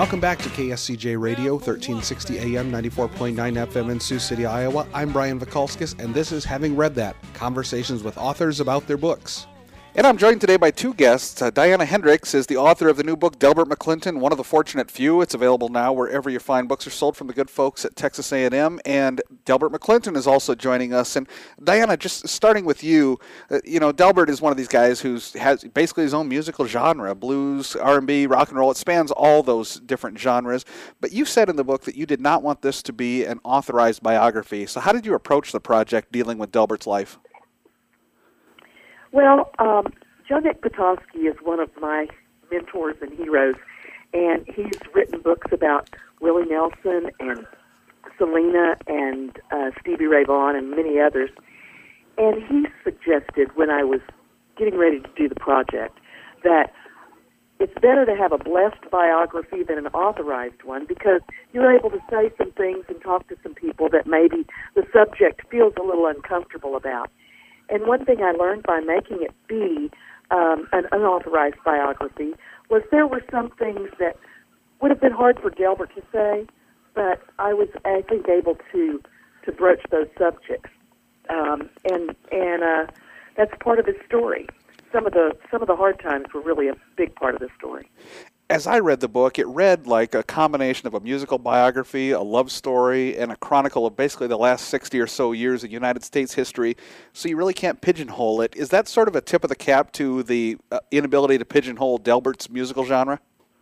Welcome back to KSCJ Radio, 1360 AM, 94.9 FM in Sioux City, Iowa. I'm Brian Vikalskis, and this is Having Read That, conversations with authors about their books. And I'm joined today by two guests. Diana Hendricks is the author of the new book, Delbert McClinton, One of the Fortunate Few. It's available now wherever you find books are sold from the good folks at Texas A&M. And Delbert McClinton is also joining us. And Diana, just starting with you, Delbert is one of these guys who has basically his own musical genre, blues, R&B, rock and roll. It spans all those different genres. But you said in the book that you did not want this to be an authorized biography. So how did you approach the project dealing with Delbert's life? Well, Jonek Potosky is one of my mentors and heroes, and he's written books about Willie Nelson and Selena and Stevie Ray Vaughan and many others. And he suggested when I was getting ready to do the project that it's better to have a blessed biography than an authorized one because you're able to say some things and talk to some people that maybe the subject feels a little uncomfortable about. And one thing I learned by making it be an unauthorized biography was there were some things that would have been hard for Delbert to say, but I was, I think, able to broach those subjects, and that's part of his story. Some of the hard times were really a big part of the story. As I read the book, it read like a combination of a musical biography, a love story, and a chronicle of basically the last 60 or so years of United States history, so you really can't pigeonhole it. Is that sort of a tip of the cap to the inability to pigeonhole Delbert's musical genre?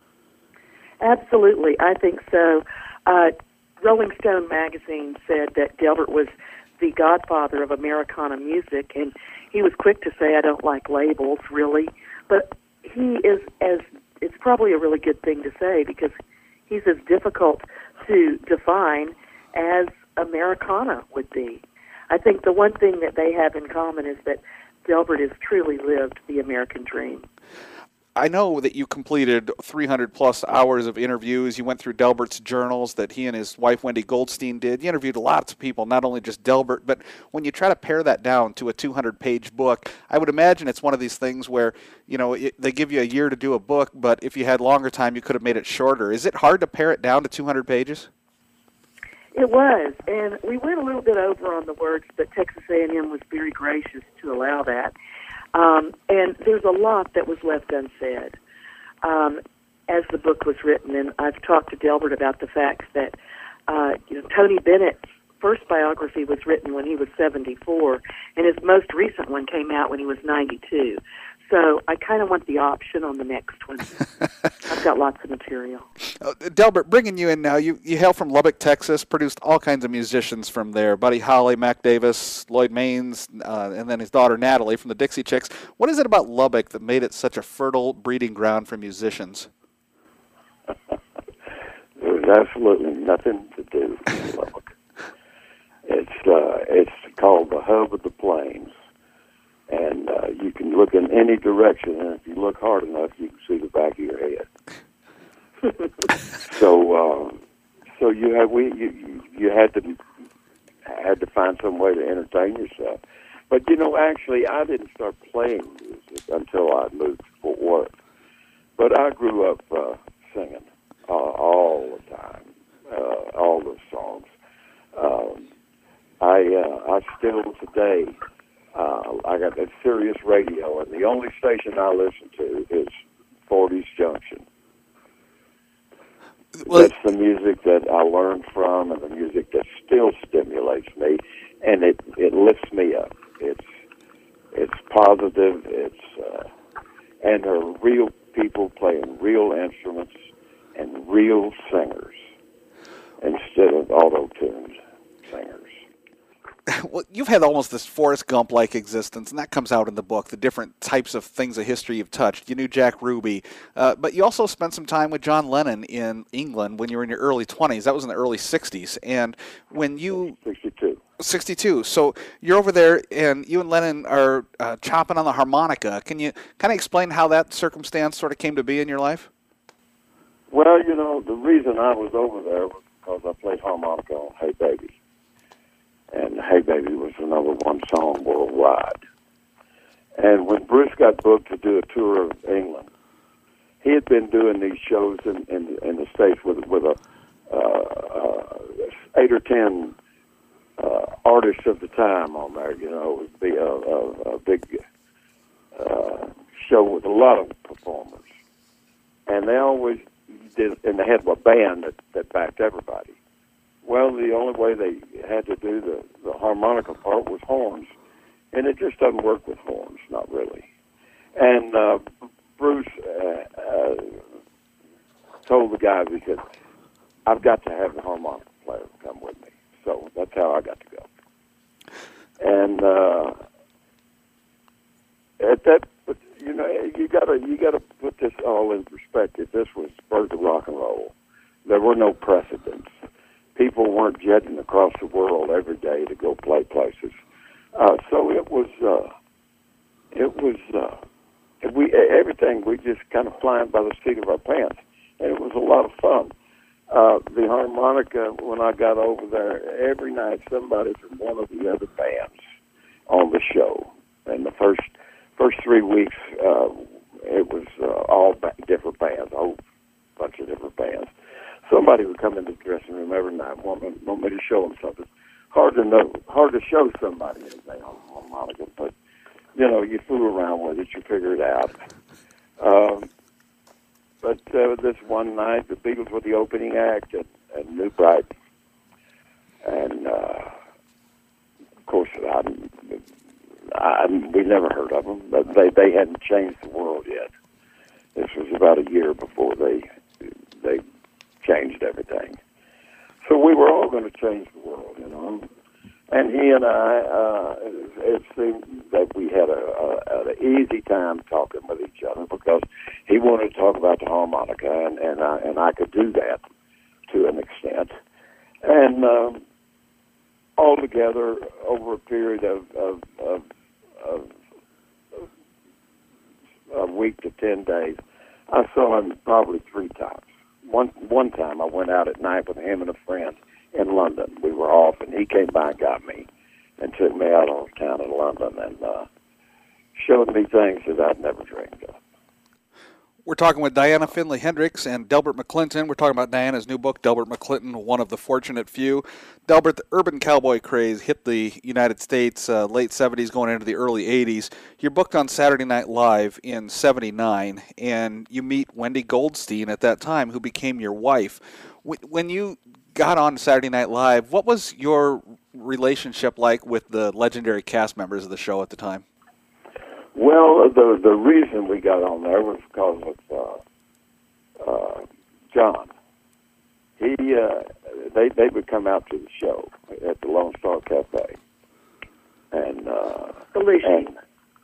Absolutely, I think so. Rolling Stone magazine said that Delbert was the godfather of Americana music, and he was quick to say, I don't like labels, really, but he is it's probably a really good thing to say because he's as difficult to define as Americana would be. I think the one thing that they have in common is that Delbert has truly lived the American dream. I know that you completed 300-plus hours of interviews. You went through Delbert's journals that he and his wife, Wendy Goldstein, did. You interviewed lots of people, not only just Delbert, but when you try to pare that down to a 200-page book, I would imagine it's one of these things where, they give you a year to do a book, but if you had longer time, you could have made it shorter. Is it hard to pare it down to 200 pages? It was, and we went a little bit over on the words, but Texas A&M was very gracious to allow that. And there's a lot that was left unsaid as the book was written. And I've talked to Delbert about the fact that Tony Bennett's first biography was written when he was 74, and his most recent one came out when he was 92. So I kind of want the option on the next one. I've got lots of material. Delbert, bringing you in now, you hail from Lubbock, Texas, produced all kinds of musicians from there, Buddy Holly, Mac Davis, Lloyd Maines, and then his daughter Natalie from the Dixie Chicks. What is it about Lubbock that made it such a fertile breeding ground for musicians? There's absolutely nothing to do in Lubbock. It's called the hub of the plains. And you can look in any direction, and if you look hard enough, you can see the back of your head. So you had to find some way to entertain yourself. But actually, I didn't start playing music until I moved to Fort Worth. But I grew up singing all the time, all the songs. I still today. I got that Sirius radio, and the only station I listen to is 40s Junction. Well, that's the music that I learned from, and the music that still stimulates me, and it lifts me up. It's positive. And there are real people playing real instruments and real singers instead of auto-tuned singers. Well, you've had almost this Forrest Gump-like existence, and that comes out in the book, the different types of things of history you've touched. You knew Jack Ruby, but you also spent some time with John Lennon in England when you were in your early 20s. That was in the early 60s. And when you... 62. So you're over there, and you and Lennon are chopping on the harmonica. Can you kind of explain how that circumstance sort of came to be in your life? Well, the reason I was over there was because I played harmonica on Hey Baby. And Hey Baby was the #1 song worldwide. And when Bruce got booked to do a tour of England, he had been doing these shows in the States with a 8 or 10 artists of the time on there. You know, it would be a big show with a lot of performers, and they always did, and they had a band that backed everybody. Well, the only way they had to do the harmonica part was horns, and it just doesn't work with horns, not really. And Bruce told the guys, he said, I've got to have the harmonica player come with me. So that's how I got to go. And at that, but you know, you gotta put this all in perspective. This was birth of rock and roll. There were no precedents. People weren't jetting across the world every day to go play places. So everything we just kind of flying by the seat of our pants, and it was a lot of fun. The harmonica, when I got over there, every night somebody from one of the other bands on the show. And the first 3 weeks, it was all different bands, a whole bunch of different bands. Somebody would come into the dressing room every night, want me to show them something. Hard to show somebody anything on harmonica, but you know, you fool around with it, you figure it out. But this one night, the Beatles were the opening act at New Brighton. And, of course, we never heard of them, but they hadn't changed the world yet. This was about a year before they changed everything. So we were all going to change the world, you know. And he and I, it seemed that we had an easy time talking with each other because he wanted to talk about the harmonica, and I could do that to an extent. And all together, over a period of a week to 10 days, I saw him probably 3 times. One time I went out at night with him and a friend in London. We were off, and he came by and got me and took me out on town in London and showed me things that I'd never dreamed of. We're talking with Diana Finley Hendricks and Delbert McClinton. We're talking about Diana's new book, Delbert McClinton, One of the Fortunate Few. Delbert, the urban cowboy craze hit the United States late 70s, going into the early 80s. You're booked on Saturday Night Live in 79, and you meet Wendy Goldstein at that time, who became your wife. When you got on Saturday Night Live, what was your relationship like with the legendary cast members of the show at the time? Well, the reason we got on there was because of John. They would come out to the show at the Lone Star Cafe, and Belushi.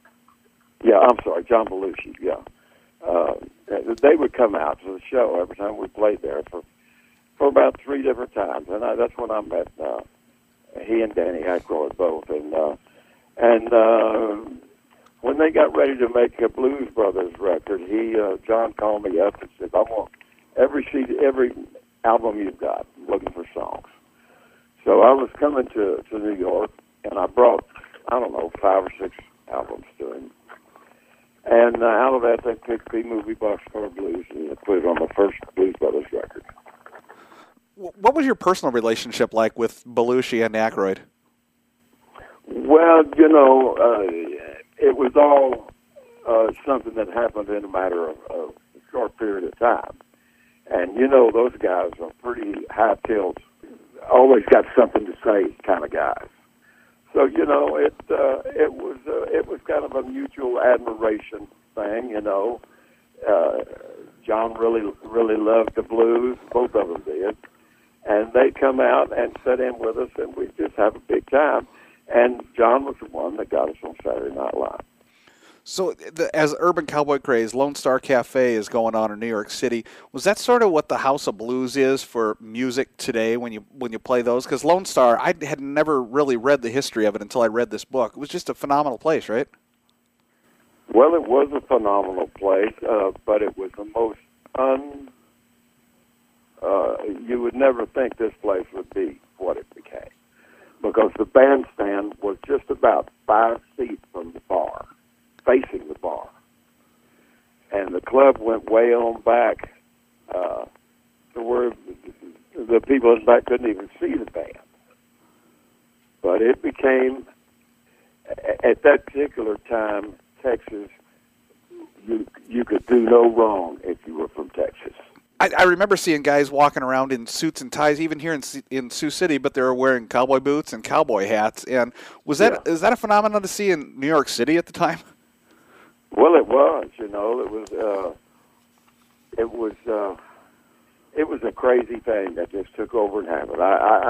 John Belushi. Yeah, they would come out to the show every time we played there for about 3 different times, and that's when I met he and Danny Aykroyd both, and when they got ready to make a Blues Brothers record, John called me up and said, I want every album you've got. I'm looking for songs. So I was coming to New York, and I brought, 5 or 6 albums to him. And out of that, they picked B-Movie Boxcar Blues, and they put it on the first Blues Brothers record. What was your personal relationship like with Belushi and Aykroyd? Well, it was all something that happened in a matter of a short period of time. And, those guys are pretty high-tilled, always got something to say kind of guys. So, it was kind of a mutual admiration thing, John really loved the blues, both of them did. And they'd come out and sit in with us, and we'd just have a big time. And John was the one that got us on Saturday Night Live. So as Urban Cowboy Craze, Lone Star Cafe is going on in New York City. Was that sort of what the House of Blues is for music today when you play those? Because Lone Star, I had never really read the history of it until I read this book. It was just a phenomenal place, right? Well, it was a phenomenal place, but it was the most you would never think this place would be what it became. Because the bandstand was just about 5 feet from the bar, facing the bar. And and the club went way on back to where the people in the back couldn't even see the band. But it became, at that particular time, Texas, you could do no wrong if you were from Texas. I remember seeing guys walking around in suits and ties, even here in Sioux City, but they were wearing cowboy boots and cowboy hats. And is that a phenomenon to see in New York City at the time? Well, it was. It was a crazy thing that just took over and happened.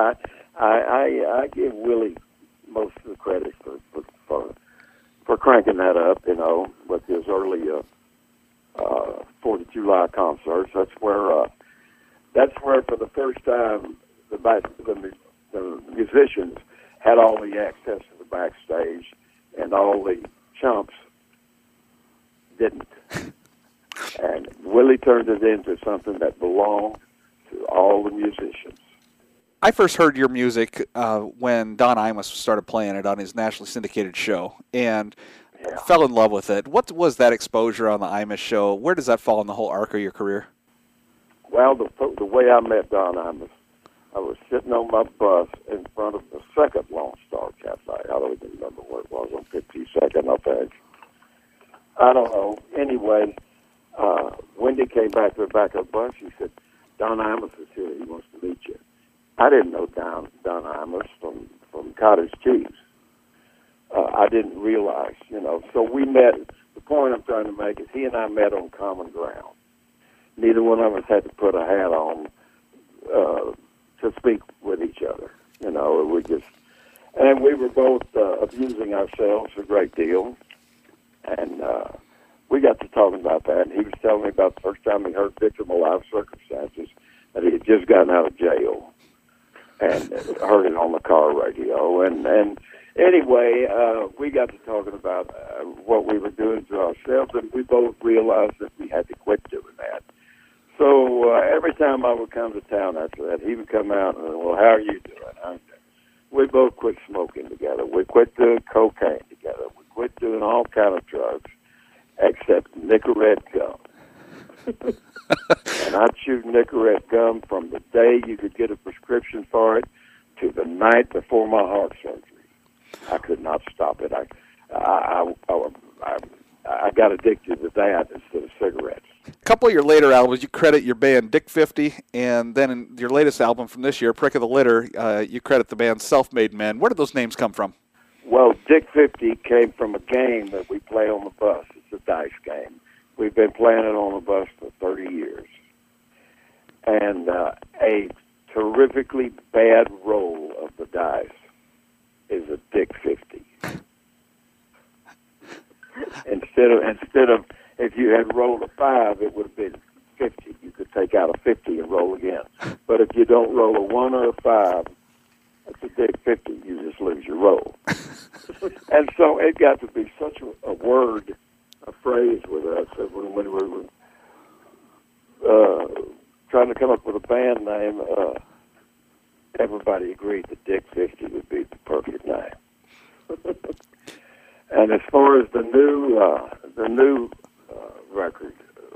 I give Willie most of the credit for cranking that up, with his early 4th of July concerts. That's where for the first time the musicians had all the access to the backstage, and all the chumps didn't. And Willie turned it into something that belonged to all the musicians. I first heard your music when Don Imus started playing it on his nationally syndicated show, and fell in love with it. What was that exposure on the Imus show? Where does that fall in the whole arc of your career? Well, the way I met Don Imus, I was sitting on my bus in front of the second Lone Star Cafe. I don't even remember where it was, on 52nd, I think. I don't know. Anyway, Wendy came back to the back of the bus. She said, Don Imus is here. He wants to meet you. I didn't know Don Imus from Cottage Cheese. I didn't realize, So we met. The point I'm trying to make is he and I met on common ground. Neither one of us had to put a hat on to speak with each other. And we were both abusing ourselves a great deal. And we got to talking about that. And he was telling me about the first time he heard Victim of Life Circumstances, that he had just gotten out of jail, and heard it on the car radio. And anyway, we got to talking about what we were doing to ourselves, and we both realized that we had to quit doing that. So every time I would come to town after that, he would come out and, well, how are you doing? We both quit smoking together. We quit doing cocaine together. We quit doing all kind of drugs except Nicorette gum. And I'd chew Nicorette gum from the day you could get a prescription for it to the night before my heart surgery. I could not stop it. I got addicted to that instead of cigarettes. A couple of your later albums, you credit your band Dick 50, and then in your latest album from this year, Prick of the Litter, you credit the band Self-Made Men. Where did those names come from? Well, Dick 50 came from a game that we play on the bus. It's a dice game. We've been playing it on the bus for 30 years. And a terrifically bad roll of the dice is a Dick 50. Instead of if you had rolled a 5, it would have been 50. You could take out a 50 and roll again. But if you don't roll a 1 or a 5, that's a Dick 50. You just lose your roll. And so it got to be such a word, a phrase with us that when we were trying to come up with a band name, everybody agreed that Dick 50 would be the perfect name. And as far as the new record,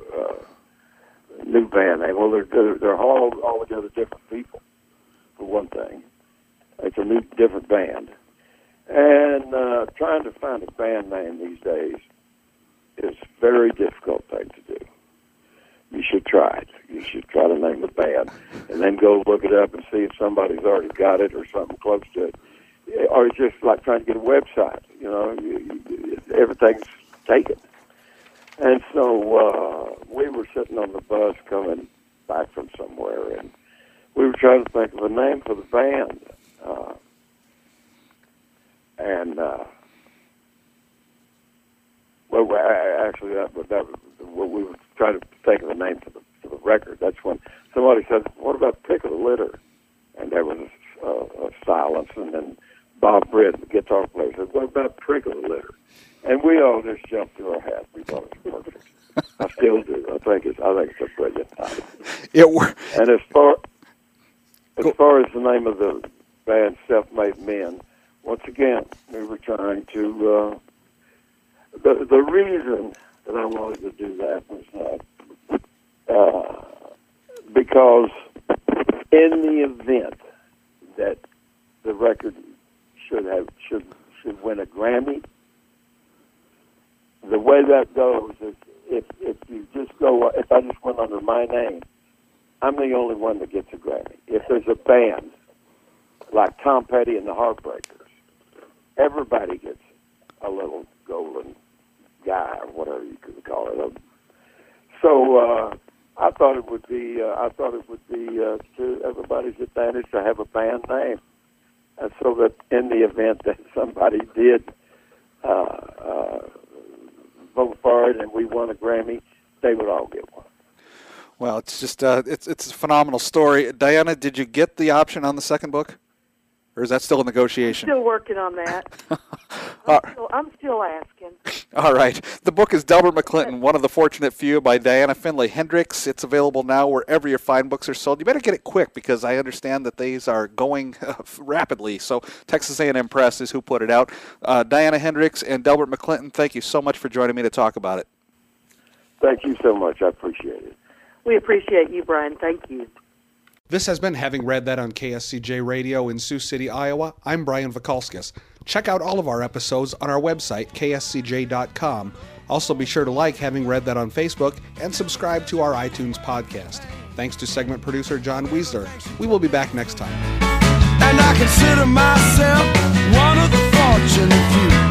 new band name, well, they're all altogether different people, for one thing. It's a new, different band. And trying to find a band name these days is a very difficult thing to do. You should try it. You should try to name a band, and then go look it up and see if somebody's already got it or something close to it. Or it's just like trying to get a website. Everything's taken. And so we were sitting on the bus coming back from somewhere, and we were trying to think of a name for the band. Actually, that was what we were trying to think of a name for the record. That's when somebody said, "What about Prick of the Litter?" And there was a silence, and then Bob Britt, the guitar player, said, "What about Prick of the Litter?" And we all just jumped to our hats. We thought it was perfect. I still do. I think it's a brilliant title. And as far as the name of the band, Self-Made Men, once again, we were trying to. The reason that I wanted to do that was because in the event that the record should win a Grammy, the way that goes is if I just went under my name, I'm the only one that gets a Grammy. If there's a band like Tom Petty and the Heartbreakers, everybody gets a little golden guy or whatever you could call it. So I thought it would be to everybody's advantage to have a band name, and so that in the event that somebody did vote for it and we won a Grammy, they would all get one. Well, it's just it's a phenomenal story. Diana, did you get the option on the second book, or is that still a negotiation? I'm still working on that. I'm still asking. All right. The book is Delbert McClinton, One of the Fortunate Few by Diana Finley Hendricks. It's available now wherever your fine books are sold. You better get it quick because I understand that these are going rapidly. So Texas A&M Press is who put it out. Diana Hendricks and Delbert McClinton, thank you so much for joining me to talk about it. Thank you so much. I appreciate it. We appreciate you, Brian. Thank you. This has been Having Read That on KSCJ Radio in Sioux City, Iowa. I'm Brian Vakalskis. Check out all of our episodes on our website, kscj.com. Also be sure to like Having Read That on Facebook and subscribe to our iTunes podcast. Thanks to segment producer John Weisler. We will be back next time. And I consider myself one of the fortunate few.